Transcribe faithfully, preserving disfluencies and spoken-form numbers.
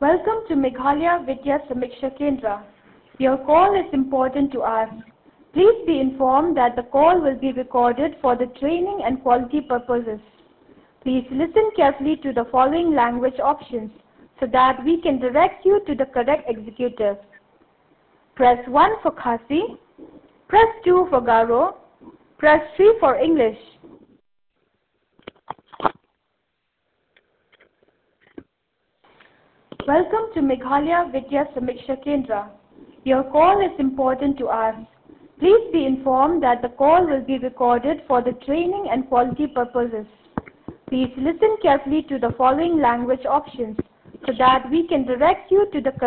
Welcome to Meghalaya Vidya Samiksha Kendra. Your call is important to us. Please be informed that the call will be recorded for the training and quality purposes. Please listen carefully to the following language options so that we can direct you to the correct executive. Press one for Khasi, press two for Garo, press three for English. Welcome to Meghalaya Vidya Samiksha Kendra. Your call is important to us. Please be informed that the call will be recorded for the training and quality purposes. Please listen carefully to the following language options so that we can direct you to the correct